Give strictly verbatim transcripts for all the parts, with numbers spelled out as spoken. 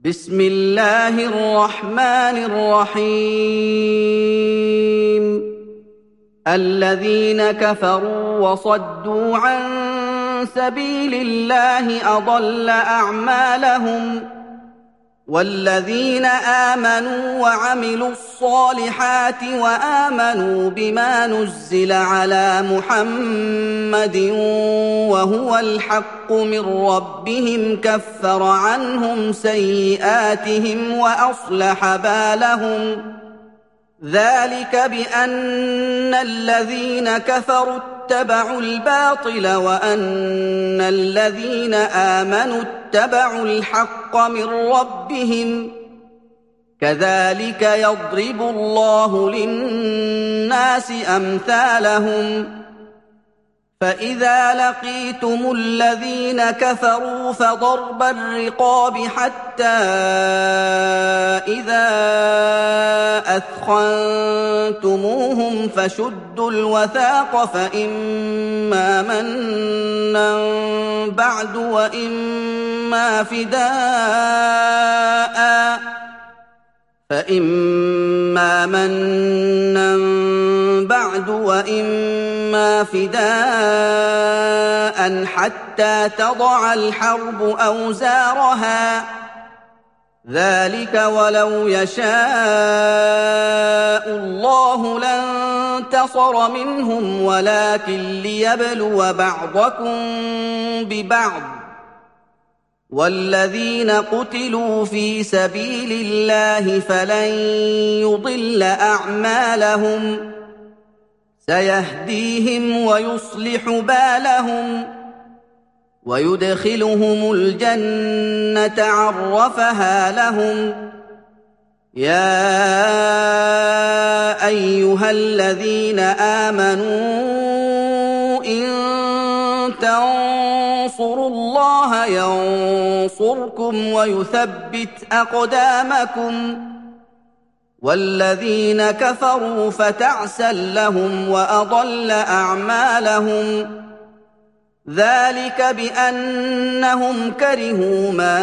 بسم الله الرحمن الرحيم الذين كفروا وصدوا عن سبيل الله أضل أعمالهم والذين آمنوا وعملوا الصالحات وآمنوا بما نزل على محمد وهو الحق من ربهم كفر عنهم سيئاتهم وأصلح بالهم ذلك بأن الذين كفروا اتبعوا الباطل وأن الذين آمنوا اتبعوا الحق من ربهم كذلك يضرب الله للناس أمثالهم فإذا لقيتم الذين كفروا فضرب الرقاب حتى إذا أثخنتموهم فشدوا الوثاق فإما منا بعد وإما فداء فإما منا بعد وإما فداء حتى تضع الحرب أوزارها ذلك ولو يشاء الله لانتصر منهم ولكن ليبلو بعضكم ببعض والذين قتلوا في سبيل الله فلن يضل أعمالهم سيهديهم ويصلح بالهم ويدخلهم الجنة عرفها لهم يا أيها الذين آمنوا إن تنصروا الله ينصركم ويثبت أقدامكم والذين كفروا فتعسا لهم وأضل أعمالهم ذلك بأنهم كرهوا ما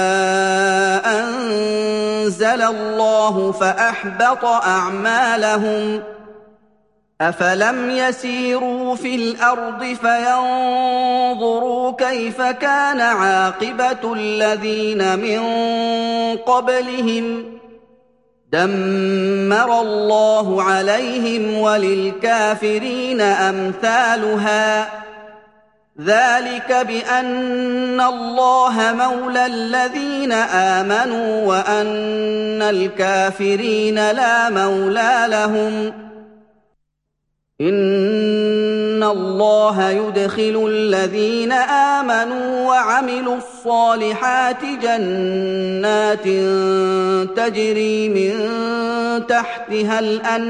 أنزل الله فأحبط أعمالهم أفلم يسيروا في الأرض فينظروا كيف كان عاقبة الذين من قبلهم دمر الله عليهم وللكافرين أمثالها ذلك بأن الله مولى الذين آمنوا وأن الكافرين لا مولى لهم إن الله يدخل الذين آمنوا وعملوا الصالحات جنات تجري من تحتها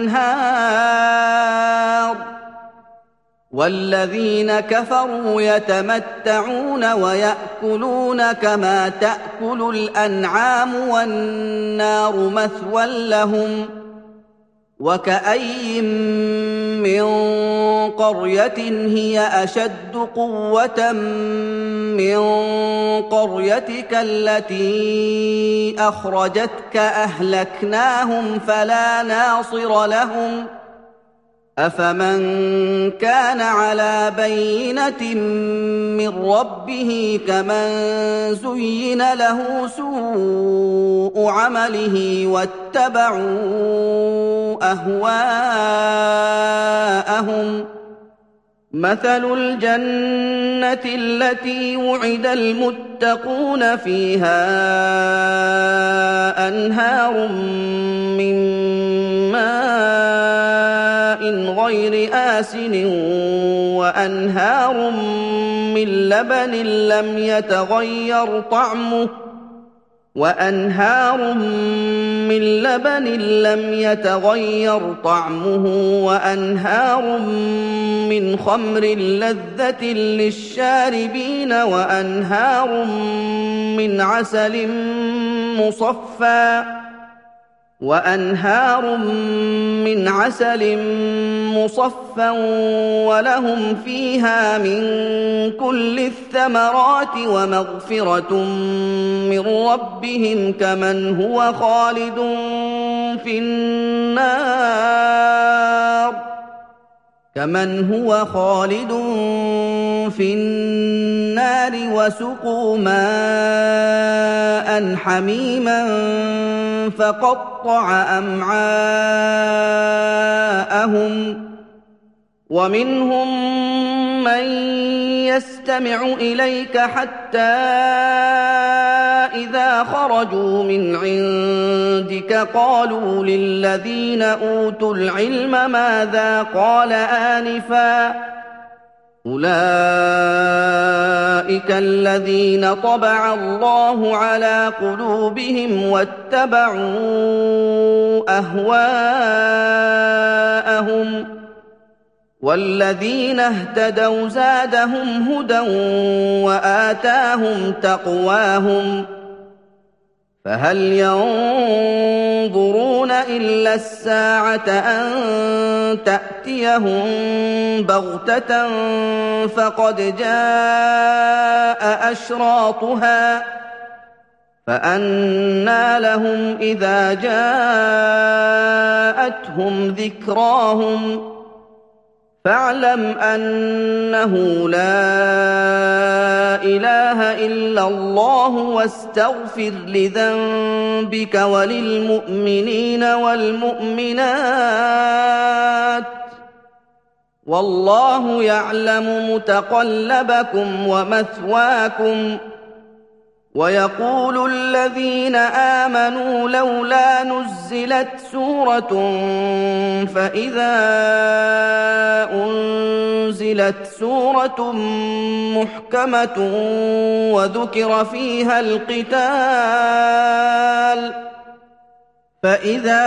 الأنهار والذين كفروا يتمتعون ويأكلون كما تأكل الأنعام والنار مثوى لهم وكأي من قرية هي أشد قوة من قريتك التي أخرجتك أهلكناهم فلا ناصر لهم أفمن كان على بينة من ربه كمن زين له سوء عمله واتبعوا أهواءهم مثل الجنة التي وعد المتقون فيها أنهار من ماء غير آسن وأنهار من لبن لم يتغير طعمه وأنهار من لبن لم يتغير طعمه وأنهار من خمر لذة للشاربين وأنهار من عسل مصفى وأنهار من عسل مصفى ولهم فيها من كل الثمرات ومغفرة من ربهم كمن هو خالد في النار كمن هو خالد في النار وسقوا ماء حميما فقطع أمعاءهم ومنهم من يستمع إليك حتى إذا خرجوا من عندك قالوا للذين أوتوا العلم ماذا قال آنفا أولئك الذين طبع الله على قلوبهم واتبعوا أهواءهم والذين اهتدوا زادهم هدى وآتاهم تقواهم فهل ينظرون إلا الساعة أن تأتيهم بغتة فقد جاء أشراطها فأنى لهم إذا جاءتهم ذكراهم فاعلم أنه لا إله إلا الله واستغفر لذنبك وللمؤمنين والمؤمنات والله يعلم متقلبكم ومثواكم ويقول الذين آمنوا لولا نزلت سورة فإذا أنزلت سورة محكمة وذكر فيها القتال فإذا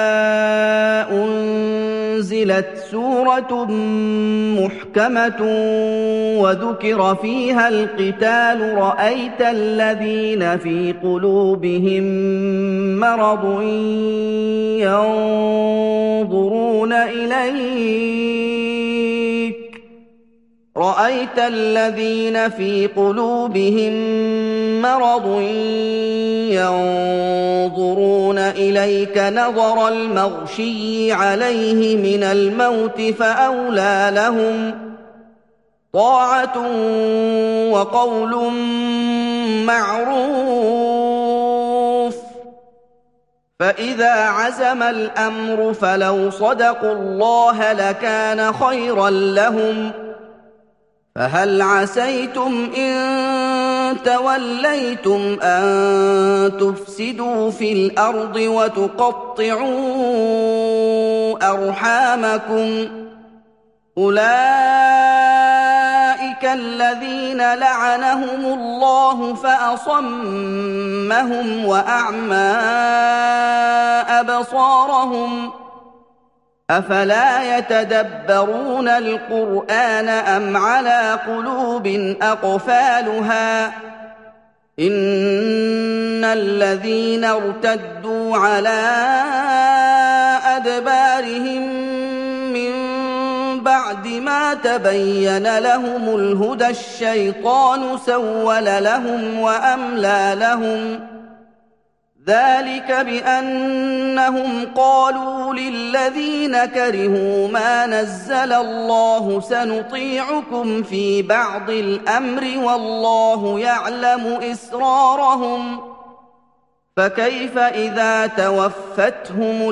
أنزلت سورة محكمة وذكر فيها القتال رأيت الذين في قلوبهم مرض ينظرون إليك رأيت الذين في قلوبهم مرض ينظرون إليك نظر المغشي عليه من الموت فأولى لهم طاعة وقول معروف فإذا عزم الأمر فلو صدقوا الله لكان خيرا لهم فهل عسيتم إن توليتم أن تفسدوا في الأرض وتقطعوا أرحامكم أولئك الذين لعنهم الله فأصمهم وأعمى أبصارهم أفلا يتدبرون القرآن أم على قلوب أقفالها إن الذين ارتدوا على أدبارهم من بعد ما تبين لهم الهدى الشيطان سول لهم وأملى لهم ذلك بأنهم قالوا للذين كرهوا ما نزل الله سنطيعكم في بعض الأمر والله يعلم إسرارهم فكيف إذا توفتهم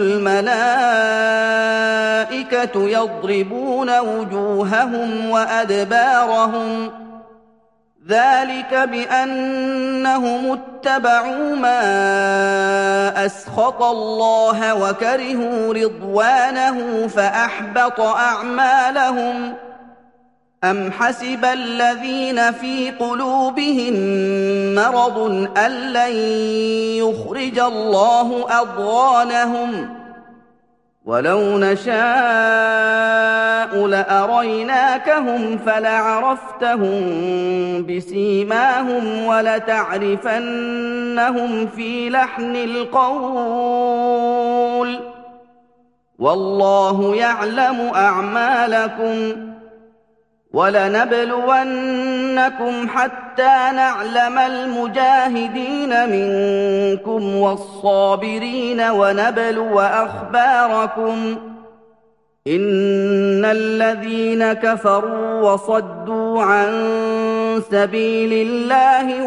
الملائكة يضربون وجوههم وأدبارهم ذلك بأنهم اتبعوا ما أسخط الله وكرهوا رضوانه فأحبط أعمالهم أم حسب الذين في قلوبهم مرض أن لن يخرج الله أضغانهم وَلَوْ نَشَاءُ لَأَرَيْنَاكَهُمْ فَلَعَرَفْتَهُم بِسِيمَاهُمْ وَلَتَعْرِفَنَّهُمْ فِي لَحْنِ الْقَوْلِ ۚ وَاللَّهُ يَعْلَمُ أَعْمَالَكُمْ ۚ وَلَنَبْلُوَنَّكُمْ حَتَّىٰ نَعْلَمَ الْمُجَاهِدِينَ مِنكُمْ وَالصَّابِرِينَ وَنَبْلُوَ أَخْبَارَكُمْ ۚ إِنَّ الَّذِينَ كَفَرُوا وَصَدُّوا عَن سَبِيلِ اللَّهِ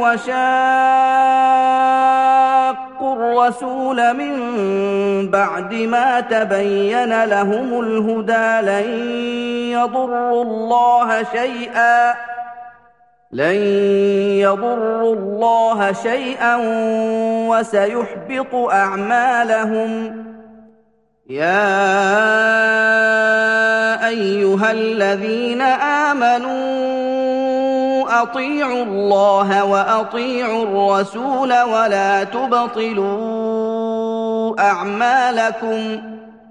وَشَاقُّوا الرَّسُولَ مِن بَعْدِ مَا تَبَيَّنَ لَهُمُ الْهُدَىٰ لَن يَضُرُّوا اللَّهَ شَيْئًا لن يضروا الله شيئا وسيحبط أعمالهم. يا أيها الذين آمنوا أطيعوا الله وأطيعوا الرسول ولا تبطلوا أعمالكم.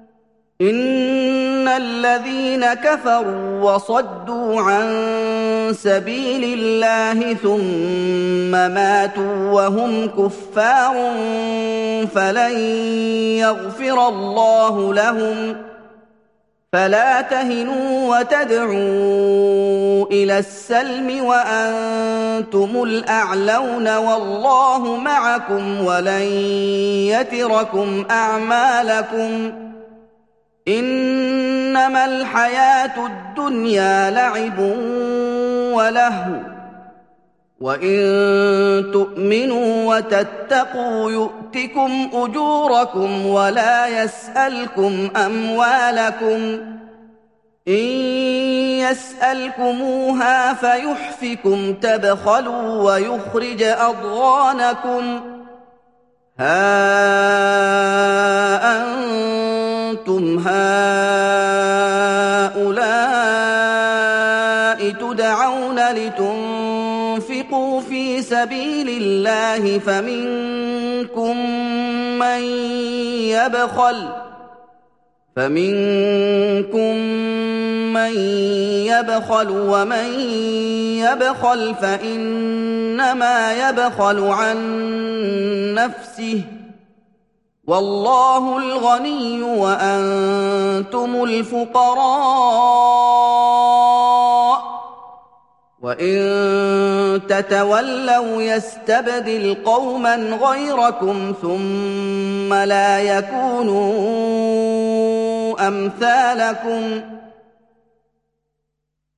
إن الذين كفروا وصدوا عن سبيل الله ثم ماتوا وهم كفار فلن يغفر الله لهم. فلا تهنوا وتدعوا إلى السلم وأنتم الأعلون والله معكم ولن يتركم أعمالكم. إنما الحياة الدنيا لعب ولهو وإن تؤمنوا وتتقوا يؤتكم أجوركم ولا يسألكم أموالكم. إن يسألكموها فيحفكم تبخلوا ويخرج أضغانكم. ها أنتم هؤلاء تدعون لتنفقوا في سبيل الله فمنكم من يبخل فمنكم من يبخل ومن يبخل فإنما يبخل عن نفسه والله الغني وأنتم الفقراء. وإن تتولوا يستبدل قوما غيركم ثم لا يكونوا أمثالكم.